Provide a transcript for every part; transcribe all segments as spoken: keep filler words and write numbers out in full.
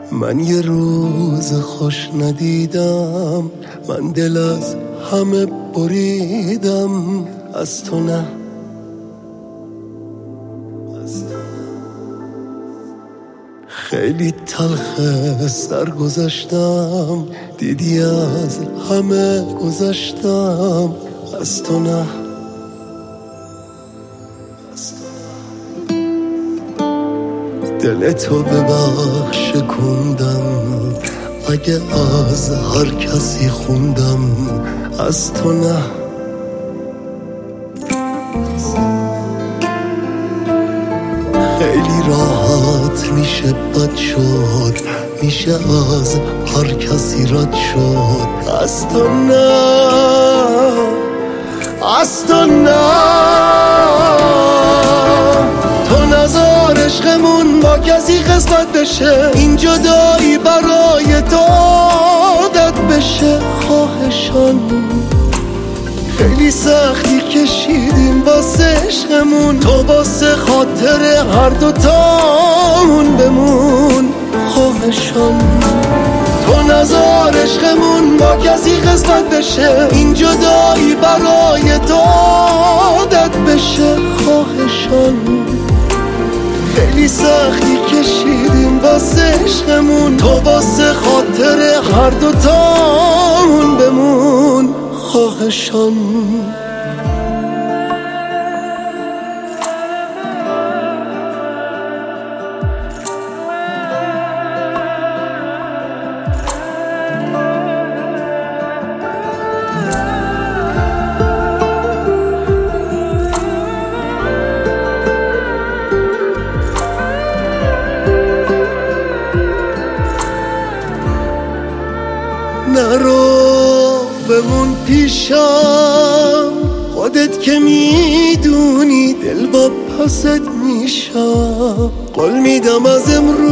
من یه روز خوش ندیدم، من دل از همه بریدم، از تو نه. خیلی تلخه سر گذاشتم، دیدی از همه گذاشتم، از تو نه. دل تو ببخش کندم، اگه از هر کسی خوندم، از تو نه. خیلی راحت میشه بد شد، میشه از هر کسی رد شد، از تو نه، از تو نه. تو نذار عشقمون با کسی قسمت بشه، این جدایی برای تو عادت بشه. خواهشان خیلی سختی کشیدیم واسه عشقمون، تو واسه خاطر هر دوتامون بمون. خواهشان تو نذار عشقمون با کسی قسمت بشه، این جدایی برای تو عادت بشه. خواهشان خیلی سختی کشیدیم واسه عشقمون، تو واسه خاطر هر دوتامون بمون. خواهشان نرو بمون پیشم، خودت که میدونی دل با پست میشم. قول میدم از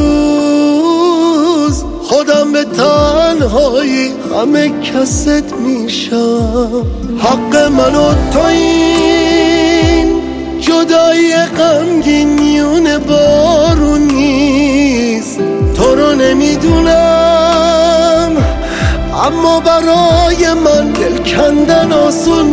امروز خودم به تنهایی همه کست میشم. حق من و تو این جدایی غمگین میونه بارون نیست. تو رو نمیدونم اما برای من دل کندن آسون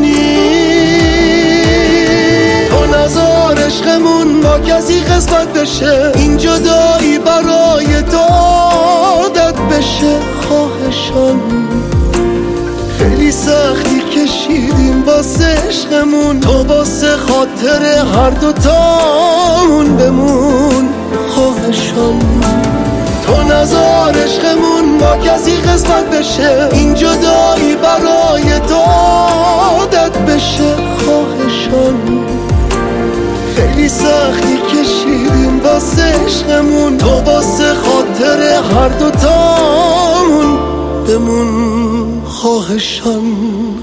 نیست. تو نذار عشقمون با کسی قسمت بشه، این جدایی برای تو عادت بشه. خواهشان خیلی سختی کشیدیم واسه عشقمون، تو واسه خاطر هر دوتامون بمون. خواهشان تو نذار عشقمون با کسی قسمت بشه، این جدایی برای تو عادت بشه. خواهشان خیلی سختی کشیدیم واسه عشقمون، تو واسه خاطر هر دوتامون بمون. خواهشان